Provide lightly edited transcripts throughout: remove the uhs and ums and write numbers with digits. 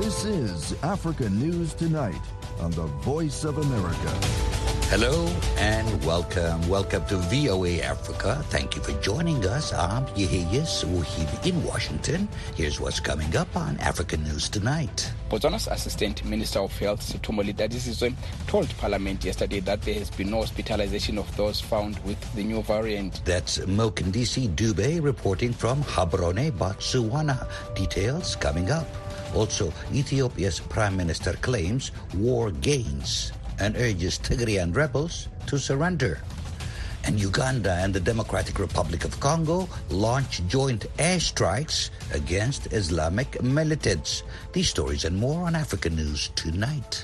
This is Africa News Tonight on the Voice of America. Hello and welcome. Welcome to VOA Africa. Thank you for joining us. I'm Yeheyes Uhib in Washington. Here's what's coming up on Africa News Tonight. Botswana's Assistant Minister of Health, Sithomoli Dadisizwe, told Parliament yesterday that there has been no hospitalization of those found with the new variant. That's Mokindisi Dube reporting from Gaborone, Botswana. Details coming up. Also, Ethiopia's Prime Minister claims war gains and urges Tigrayan rebels to surrender. And Uganda and the Democratic Republic of Congo launch joint airstrikes against Islamic militants. These stories and more on African News Tonight.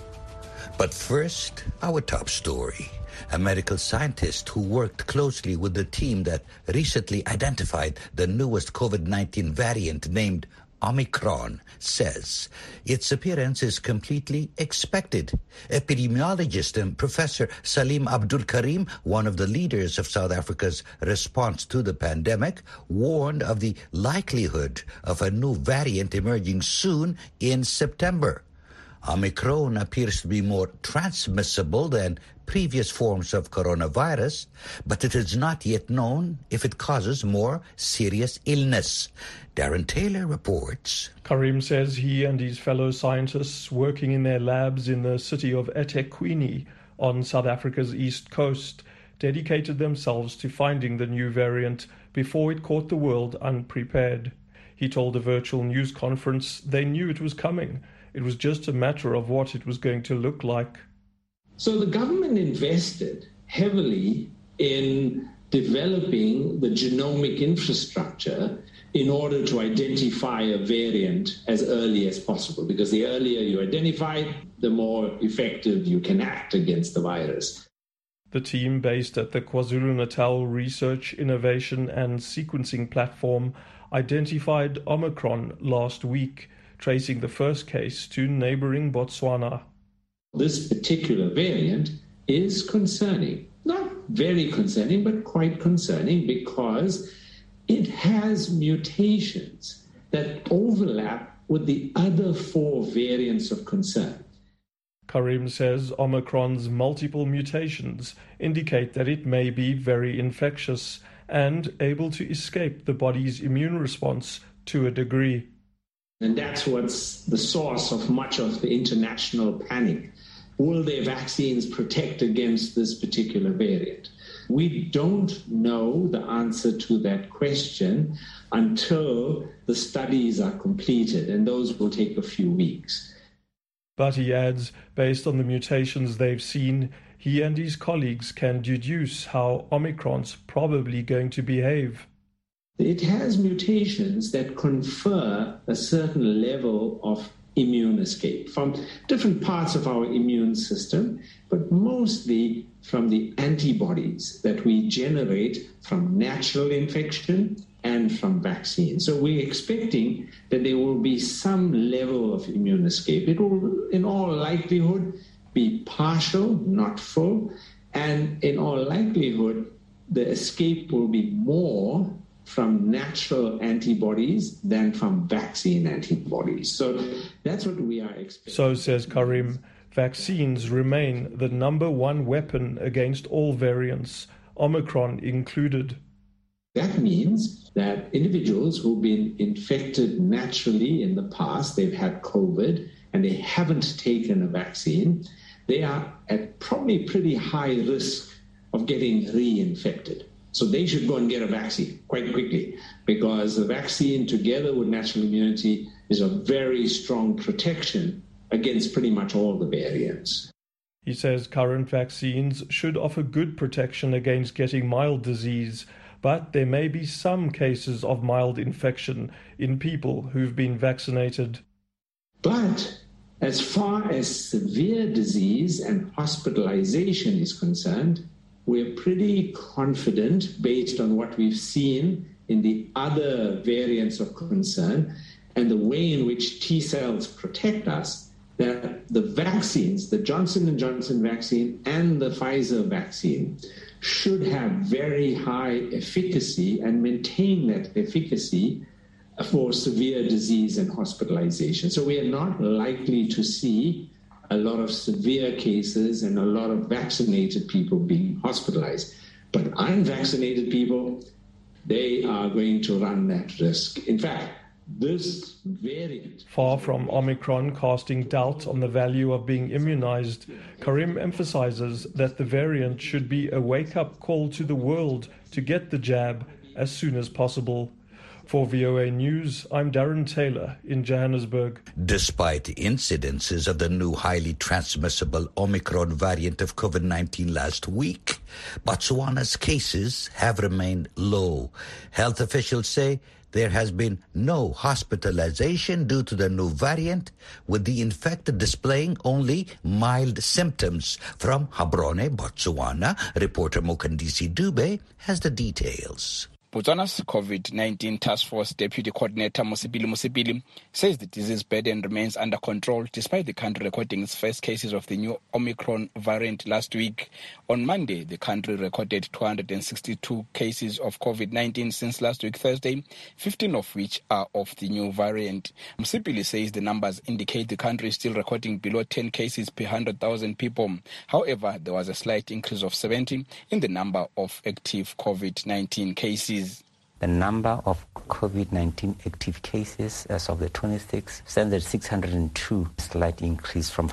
But first, our top story. A medical scientist who worked closely with the team that recently identified the newest COVID-19 variant named Omicron says its appearance is completely expected. Epidemiologist and Professor Salim Abdul Karim, one of the leaders of South Africa's response to the pandemic, warned of the likelihood of a new variant emerging soon in September. Omicron appears to be more transmissible than previous forms of coronavirus, but it is not yet known if it causes more serious illness. Darren Taylor reports. Karim says he and his fellow scientists working in their labs in the city of eThekwini on South Africa's east coast dedicated themselves to finding the new variant before it caught the world unprepared. He told a virtual news conference they knew it was coming. It was just a matter of what it was going to look like. So the government invested heavily in developing the genomic infrastructure in order to identify a variant as early as possible, because the earlier you identify it, the more effective you can act against the virus. The team based at the KwaZulu-Natal Research, Innovation and Sequencing Platform identified Omicron last week, tracing the first case to neighboring Botswana. This particular variant is concerning. Not very concerning, but quite concerning because it has mutations that overlap with the other 4 variants of concern. Karim says Omicron's multiple mutations indicate that it may be very infectious and able to escape the body's immune response to a degree. And that's what's the source of much of the international panic. Will their vaccines protect against this particular variant? We don't know the answer to that question until the studies are completed, and those will take a few weeks. But he adds, based on the mutations they've seen, he and his colleagues can deduce how Omicron's probably going to behave. It has mutations that confer a certain level of immune escape from different parts of our immune system, but mostly from the antibodies that we generate from natural infection and from vaccines. So we're expecting that there will be some level of immune escape. It will, in all likelihood, be partial, not full, and in all likelihood, the escape will be more from natural antibodies than from vaccine antibodies. So that's what we are expecting. So, says Karim, vaccines remain the number one weapon against all variants, Omicron included. That means that individuals who've been infected naturally in the past, they've had COVID, and they haven't taken a vaccine, they are at probably pretty high risk of getting reinfected. So they should go and get a vaccine quite quickly, because the vaccine together with natural immunity is a very strong protection against pretty much all the variants. He says current vaccines should offer good protection against getting mild disease, but there may be some cases of mild infection in people who've been vaccinated. But as far as severe disease and hospitalization is concerned, we're pretty confident, based on what we've seen in the other variants of concern and the way in which T cells protect us, that the vaccines, the Johnson & Johnson vaccine and the Pfizer vaccine, should have very high efficacy and maintain that efficacy for severe disease and hospitalization. So we are not likely to see a lot of severe cases and a lot of vaccinated people being hospitalized. But unvaccinated people, they are going to run that risk. In fact, this variant... Far from Omicron casting doubt on the value of being immunized, Karim emphasizes that the variant should be a wake-up call to the world to get the jab as soon as possible. For VOA News, I'm Darren Taylor in Johannesburg. Despite incidences of the new highly transmissible Omicron variant of COVID-19 last week, Botswana's cases have remained low. Health officials say there has been no hospitalization due to the new variant, with the infected displaying only mild symptoms. From Gaborone, Botswana, reporter Mokandisi Dube has the details. Botswana's COVID-19 Task Force Deputy Coordinator Mosipili Mosipili says the disease burden remains under control despite the country recording its first cases of the new Omicron variant last week. On Monday, the country recorded 262 cases of COVID-19 since last week Thursday, 15 of which are of the new variant. Mosipili says the numbers indicate the country is still recording below 10 cases per 100,000 people. However, there was a slight increase of 70 in the number of active COVID-19 cases. The number of COVID-19 active cases as of the 26th stands at 602, a slight increase from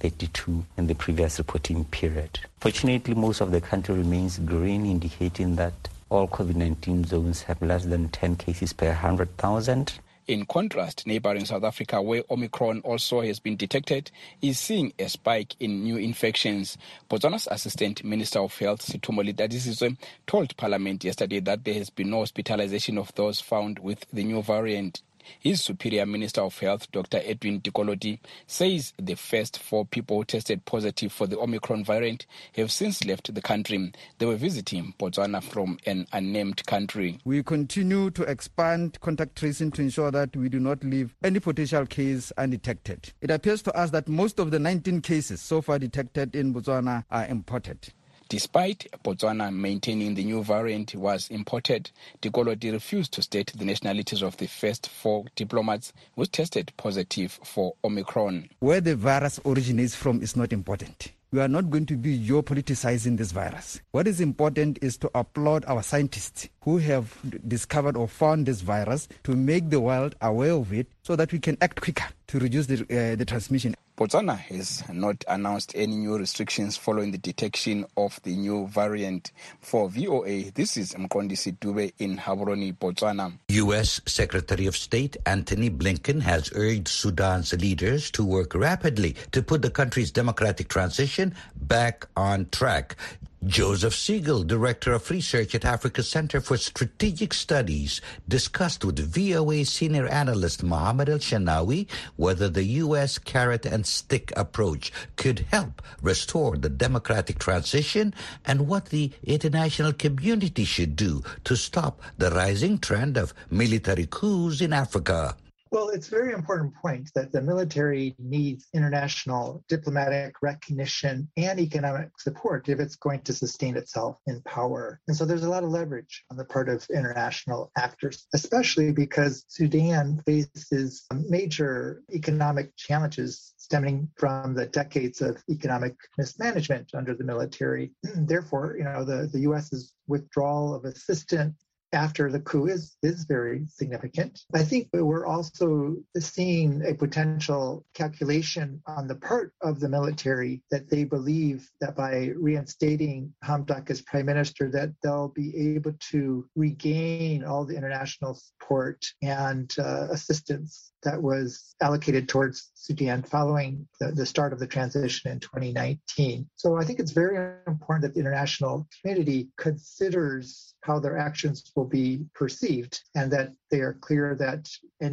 532 in the previous reporting period. Fortunately, most of the country remains green, indicating that all COVID-19 zones have less than 10 cases per 100,000. In contrast, neighboring South Africa, where Omicron also has been detected, is seeing a spike in new infections. Botswana's Assistant Minister of Health, Sithomoli Dadisizwe, told Parliament yesterday that there has been no hospitalization of those found with the new variant. His Superior Minister of Health, Dr. Edwin Tikolodi, says the first 4 people who tested positive for the Omicron variant have since left the country. They were visiting Botswana from an unnamed country. We continue to expand contact tracing to ensure that we do not leave any potential case undetected. It appears to us that most of the 19 cases so far detected in Botswana are imported. Despite Botswana maintaining the new variant was imported, Tikolodi refused to state the nationalities of the first 4 diplomats who tested positive for Omicron. Where the virus originates from is not important. We are not going to be geopoliticizing this virus. What is important is to applaud our scientists who have discovered or found this virus to make the world aware of it so that we can act quicker to reduce the transmission. Botswana has not announced any new restrictions following the detection of the new variant. For VOA, this is Mkondisi Dube in Gaborone, Botswana. U.S. Secretary of State Antony Blinken has urged Sudan's leaders to work rapidly to put the country's democratic transition back on track. Joseph Siegel, Director of Research at Africa Center for Strategic Studies, discussed with VOA senior analyst Mohammed El-Shanawi whether the U.S. carrot and stick approach could help restore the democratic transition and what the international community should do to stop the rising trend of military coups in Africa. Well, it's a very important point that the military needs international diplomatic recognition and economic support if it's going to sustain itself in power. And so there's a lot of leverage on the part of international actors, especially because Sudan faces major economic challenges stemming from the decades of economic mismanagement under the military. Therefore, the U.S.'s withdrawal of assistance after the coup is very significant. I think we're also seeing a potential calculation on the part of the military that they believe that by reinstating Hamdok as prime minister, that they'll be able to regain all the international support and assistance that was allocated towards Sudan following the start of the transition in 2019. So I think it's very important that the international community considers how their actions will be perceived and that they are clear that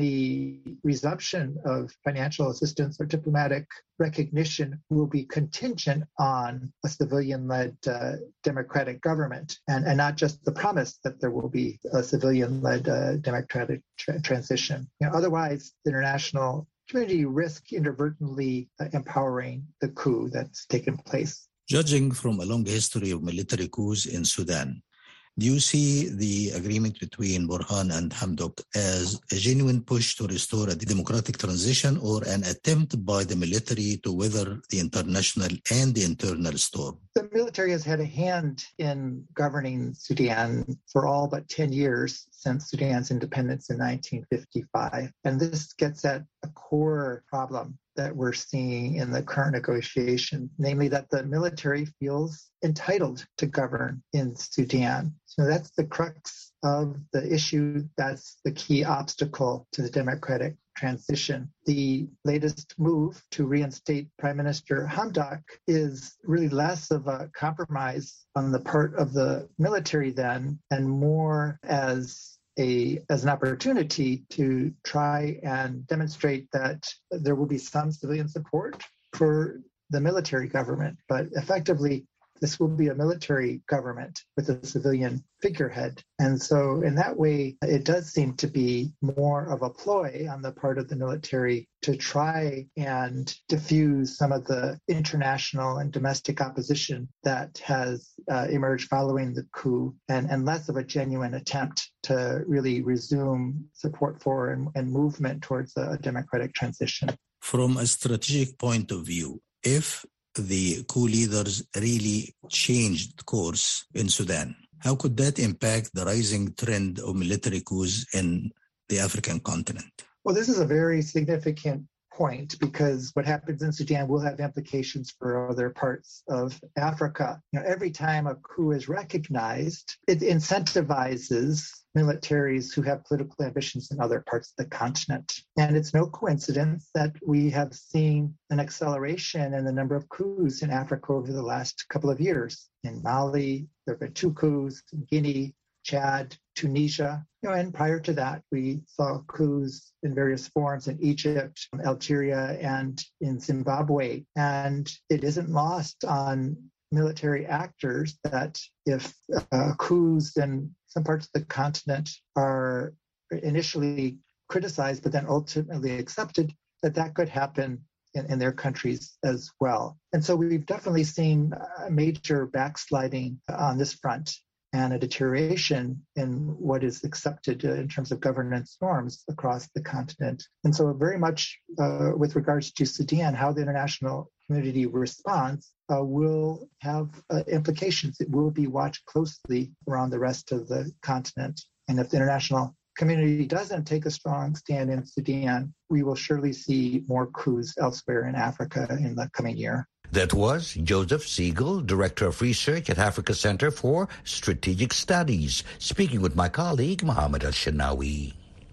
any resumption of financial assistance or diplomatic recognition will be contingent on a civilian-led democratic government and not just the promise that there will be a civilian-led democratic transition. Otherwise, the international community risks inadvertently empowering the coup that's taken place. Judging from a long history of military coups in Sudan, Do you see the agreement between Burhan and Hamdok as a genuine push to restore a democratic transition or an attempt by the military to weather the international and the internal storm? The military has had a hand in governing Sudan for all but 10 years since Sudan's independence in 1955. And this gets at a core problem that we're seeing in the current negotiation, namely that the military feels entitled to govern in Sudan. So that's the crux of the issue. That's the key obstacle to the democratic transition. The latest move to reinstate Prime Minister Hamdok is really less of a compromise on the part of the military then, and more as an opportunity to try and demonstrate that there will be some civilian support for the military government. But effectively, this will be a military government with a civilian figurehead. And so in that way, it does seem to be more of a ploy on the part of the military to try and diffuse some of the international and domestic opposition that has emerged following the coup, and less of a genuine attempt to really resume support for and movement towards a democratic transition. From a strategic point of view, if the coup leaders really changed course in Sudan, how could that impact the rising trend of military coups in the African continent? Well, this is a very significant point, because what happens in Sudan will have implications for other parts of Africa. Every time a coup is recognized, it incentivizes militaries who have political ambitions in other parts of the continent. And it's no coincidence that we have seen an acceleration in the number of coups in Africa over the last couple of years. In Mali, there have been 2 coups, in Guinea, Chad, Tunisia. And prior to that, we saw coups in various forms in Egypt, Algeria, and in Zimbabwe. And it isn't lost on military actors that if coups in some parts of the continent are initially criticized, but then ultimately accepted, that could happen in their countries as well. And so we've definitely seen a major backsliding on this front, and a deterioration in what is accepted in terms of governance norms across the continent. And so very much with regards to Sudan, how the international community responds will have implications. It will be watched closely around the rest of the continent. And if the international community doesn't take a strong stand in Sudan, we will surely see more coups elsewhere in Africa in the coming year. That was Joseph Siegel, Director of Research at Africa Center for Strategic Studies, speaking with my colleague, Mohammed Al-Shanawi.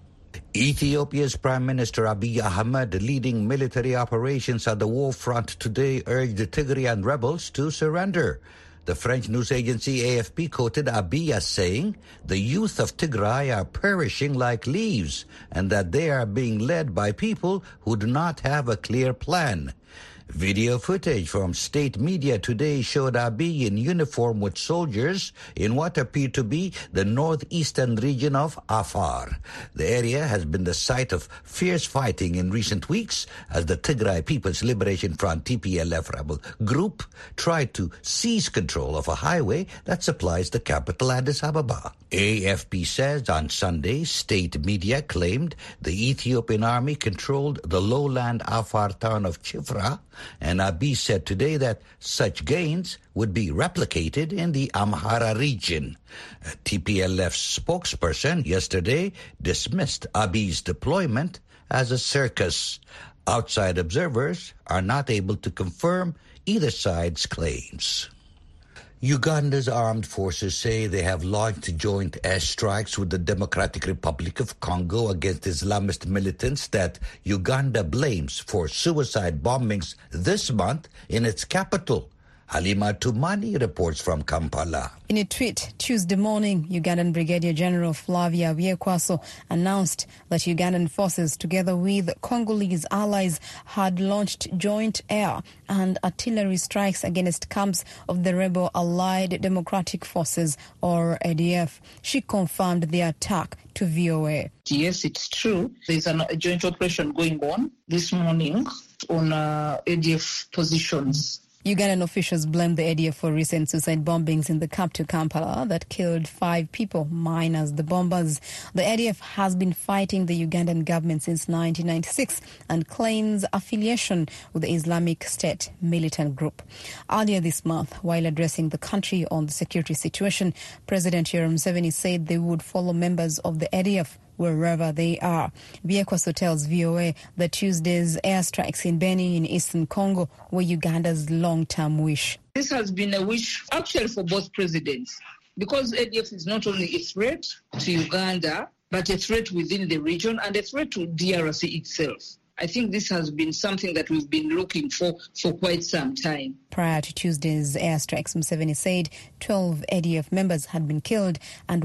Ethiopia's Prime Minister Abiy Ahmed, leading military operations at the war front today, urged the Tigrayan rebels to surrender. The French news agency AFP quoted Abiy as saying, "The youth of Tigray are perishing like leaves, and that they are being led by people who do not have a clear plan." Video footage from state media today showed Abiy in uniform with soldiers in what appeared to be the northeastern region of Afar. The area has been the site of fierce fighting in recent weeks as the Tigray People's Liberation Front TPLF rebel group tried to seize control of a highway that supplies the capital Addis Ababa. AFP says on Sunday, state media claimed the Ethiopian army controlled the lowland Afar town of Chifra, and Abiy said today that such gains would be replicated in the Amhara region. A TPLF spokesperson yesterday dismissed Abiy's deployment as a circus. Outside observers are not able to confirm either side's claims. Uganda's armed forces say they have launched joint airstrikes with the Democratic Republic of Congo against Islamist militants that Uganda blames for suicide bombings this month in its capital. Halima Tumani reports from Kampala. In a tweet Tuesday morning, Ugandan Brigadier General Flavia Byekwaso announced that Ugandan forces, together with Congolese allies, had launched joint air and artillery strikes against camps of the rebel Allied Democratic Forces, or ADF. She confirmed the attack to VOA. Yes, it's true. There's a joint operation going on this morning on ADF positions. Ugandan officials blamed the ADF for recent suicide bombings in the capital Kampala that killed 5 people, minus the bombers. The ADF has been fighting the Ugandan government since 1996 and claims affiliation with the Islamic State militant group. Earlier this month, while addressing the country on the security situation, President Yoweri Museveni said they would follow members of the ADF wherever they are. Byekwaso tells VOA that Tuesday's airstrikes in Beni in eastern Congo were Uganda's long-term wish. This has been a wish actually for both presidents, because ADF is not only a threat to Uganda, but a threat within the region and a threat to DRC itself. I think this has been something that we've been looking for quite some time. Prior to Tuesday's airstrikes, Museveni said 12 ADF members had been killed and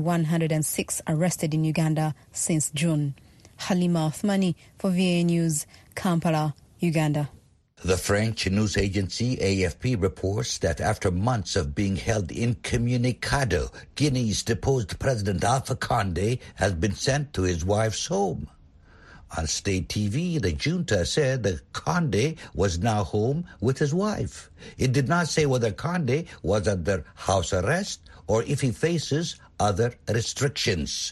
106 arrested in Uganda since June. Halima Othmani for VOA News, Kampala, Uganda. The French news agency AFP reports that after months of being held incommunicado, Guinea's deposed President Alpha Condé has been sent to his wife's home. On state TV, the junta said that Condé was now home with his wife. It did not say whether Condé was under house arrest or if he faces other restrictions.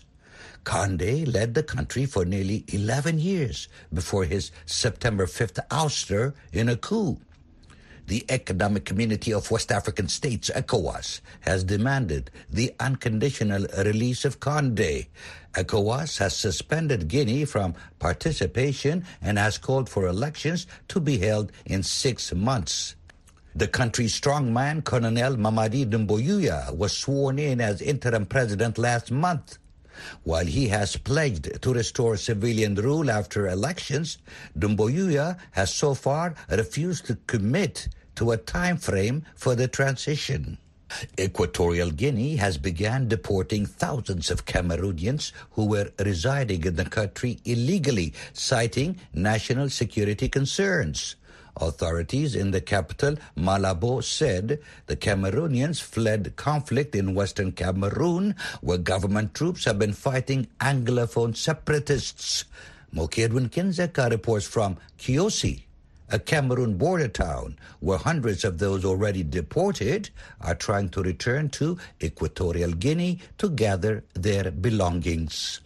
Condé led the country for nearly 11 years before his September 5th ouster in a coup. The Economic Community of West African States, ECOWAS, has demanded the unconditional release of Condé. ECOWAS has suspended Guinea from participation and has called for elections to be held in 6 months. The country's strongman, Colonel Mamadi Doumbouya, was sworn in as interim president last month. While he has pledged to restore civilian rule after elections, Doumbouya has so far refused to commit to a time frame for the transition. Equatorial Guinea has begun deporting thousands of Cameroonians who were residing in the country illegally, citing national security concerns. Authorities in the capital, Malabo, said the Cameroonians fled conflict in Western Cameroon, where government troops have been fighting Anglophone separatists. Mokirwin Kinzeka reports from Kiosi, a Cameroon border town, where hundreds of those already deported are trying to return to Equatorial Guinea to gather their belongings.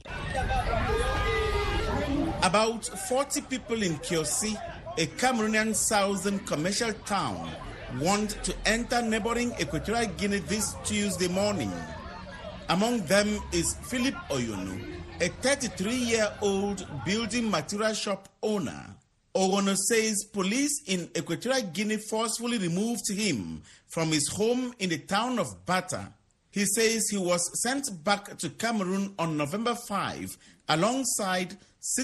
About 40 people in Kiosi, a Cameroonian southern commercial town, want to enter neighboring Equatorial Guinea this Tuesday morning. Among them is Philip Oyono, a 33-year-old building material shop owner. Oyono says police in Equatorial Guinea forcefully removed him from his home in the town of Bata. He says he was sent back to Cameroon on November 5 alongside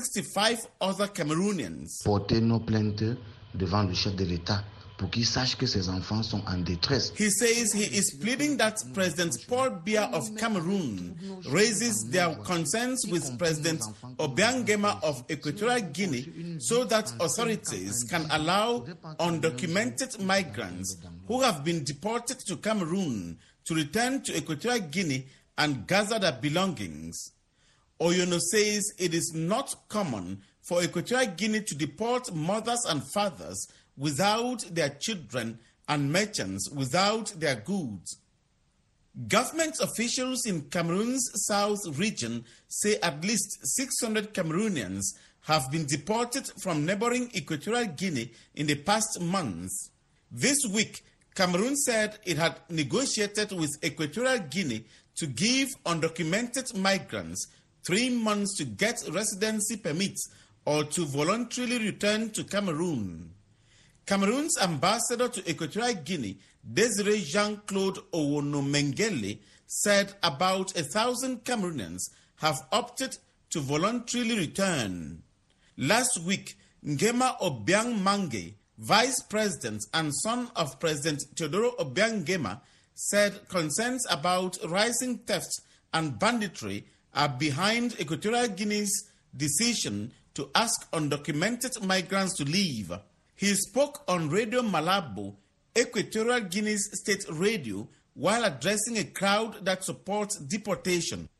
65 other Cameroonians. Porter nos plaintes devant le chef de l'État pour qu'il sache que ses enfants sont en détresse. He says he is pleading that President Paul Biya of Cameroon raises their concerns with President Obiang Nguema of Equatorial Guinea so that authorities can allow undocumented migrants who have been deported to Cameroon to return to Equatorial Guinea and gather their belongings. Oyono says it is not common for Equatorial Guinea to deport mothers and fathers without their children and merchants without their goods. Government officials in Cameroon's south region say at least 600 Cameroonians have been deported from neighboring Equatorial Guinea in the past months. This week, Cameroon said it had negotiated with Equatorial Guinea to give undocumented migrants 3 months to get residency permits or to voluntarily return to Cameroon. Cameroon's ambassador to Equatorial Guinea, Desiree Jean-Claude Owono Mengele, said about 1,000 Cameroonians have opted to voluntarily return. Last week, Nguema Obiang Mange, vice president and son of President Teodoro Obiang Nguema, said concerns about rising theft and banditry are behind Equatorial Guinea's decision to ask undocumented migrants to leave. He spoke on Radio Malabo, Equatorial Guinea's state radio, while addressing a crowd that supports deportation.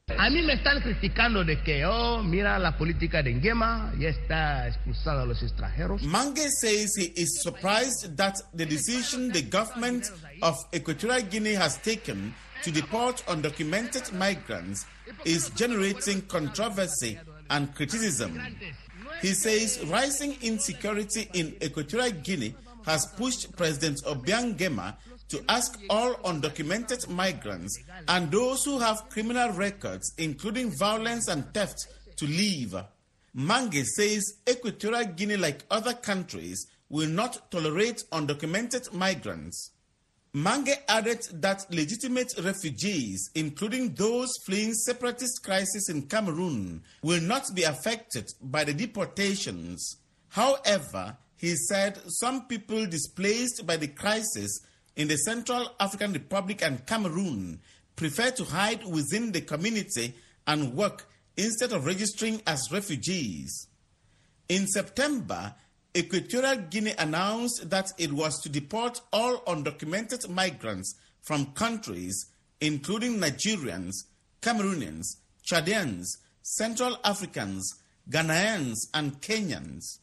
A mí me están criticando de que, mira la política de Nguema, ya está expulsando a los extranjeros. Mange says he is surprised that the decision the government of Equatorial Guinea has taken to deport undocumented migrants is generating controversy and criticism. He says rising insecurity in Equatorial Guinea has pushed President Obiang Nguema to ask all undocumented migrants and those who have criminal records, including violence and theft, to leave. Mange says Equatorial Guinea, like other countries, will not tolerate undocumented migrants. Mange added that legitimate refugees, including those fleeing separatist crisis in Cameroon, will not be affected by the deportations. However, he said some people displaced by the crisis in the Central African Republic and Cameroon prefer to hide within the community and work instead of registering as refugees. In September, Equatorial Guinea announced that it was to deport all undocumented migrants from countries including Nigerians, Cameroonians, Chadians, Central Africans, Ghanaians, and Kenyans.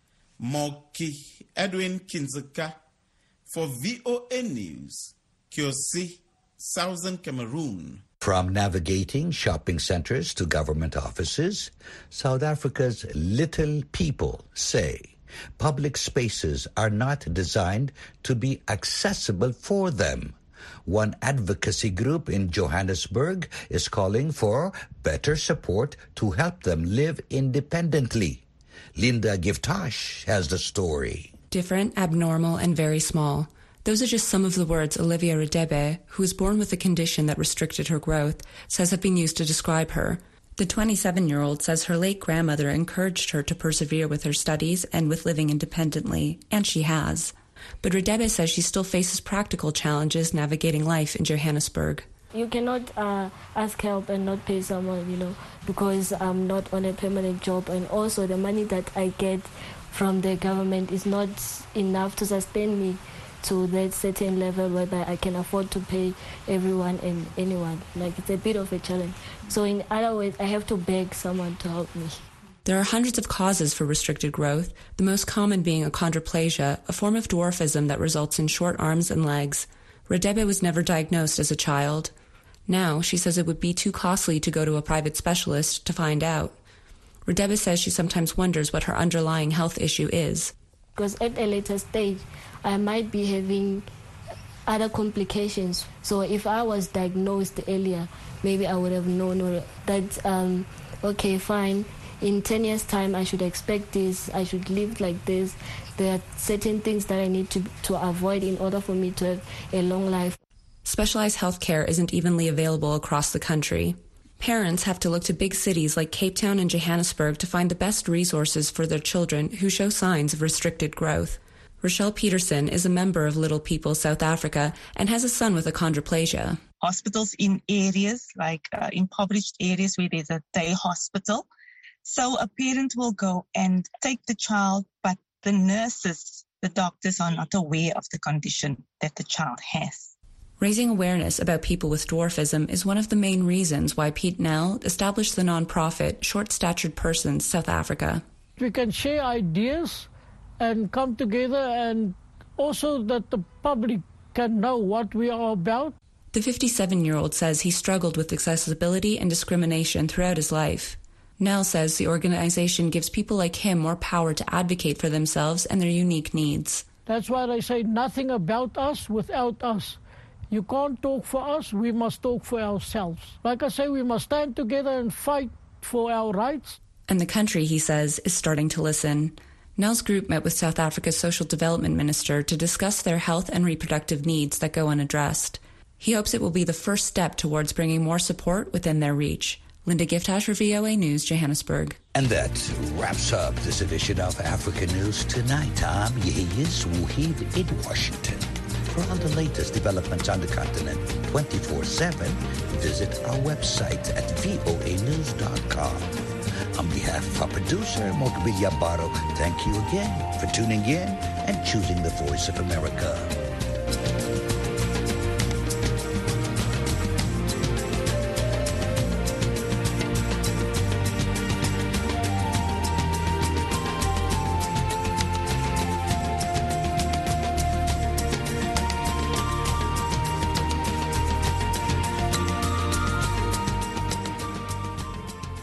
Moki Edwin Kinzeka for VOA News, Kiosi, Southern Cameroon. From navigating shopping centers to government offices, South Africa's little people say public spaces are not designed to be accessible for them. One advocacy group in Johannesburg is calling for better support to help them live independently. Linda Giftash has the story. Different, abnormal, and very small. Those are just some of the words Olivia Radebe, who was born with a condition that restricted her growth, says have been used to describe her. The 27-year-old says her late grandmother encouraged her to persevere with her studies and with living independently, and she has. But Radebe says she still faces practical challenges navigating life in Johannesburg. You cannot ask help and not pay someone, because I'm not on a permanent job, and also the money that I get from the government is not enough to sustain me to that certain level whether I can afford to pay everyone and anyone. It's a bit of a challenge. So in other words, I have to beg someone to help me. There are hundreds of causes for restricted growth, the most common being achondroplasia, a form of dwarfism that results in short arms and legs. Radebe was never diagnosed as a child. Now, she says it would be too costly to go to a private specialist to find out. Radebe says she sometimes wonders what her underlying health issue is. Because at a later stage, I might be having other complications. So if I was diagnosed earlier, maybe I would have known that, okay, fine, in 10 years' time, I should expect this, I should live like this. There are certain things that I need to avoid in order for me to have a long life. Specialized health care isn't evenly available across the country. Parents have to look to big cities like Cape Town and Johannesburg to find the best resources for their children who show signs of restricted growth. Rochelle Peterson is a member of Little People South Africa and has a son with achondroplasia. Hospitals in areas like impoverished areas where there's a day hospital. So a parent will go and take the child, but the nurses, the doctors are not aware of the condition that the child has. Raising awareness about people with dwarfism is one of the main reasons why Pete Nell established the nonprofit Short-Statured Persons South Africa. We can share ideas and come together, and also that the public can know what we are about. The 57-year-old says he struggled with accessibility and discrimination throughout his life. Nell says the organization gives people like him more power to advocate for themselves and their unique needs. That's why they say nothing about us without us. You can't talk for us, we must talk for ourselves. Like I say, we must stand together and fight for our rights. And the country, he says, is starting to listen. Nell's group met with South Africa's Social Development Minister to discuss their health and reproductive needs that go unaddressed. He hopes it will be the first step towards bringing more support within their reach. Linda Giftash for VOA News, Johannesburg. And that wraps up this edition of Africa News Tonight. I'm Yehiz Wahid in Washington. For all the latest developments on the continent 24/7, visit our website at voanews.com. On behalf of our producer, Mokbilia Baro, thank you again for tuning in and choosing the Voice of America.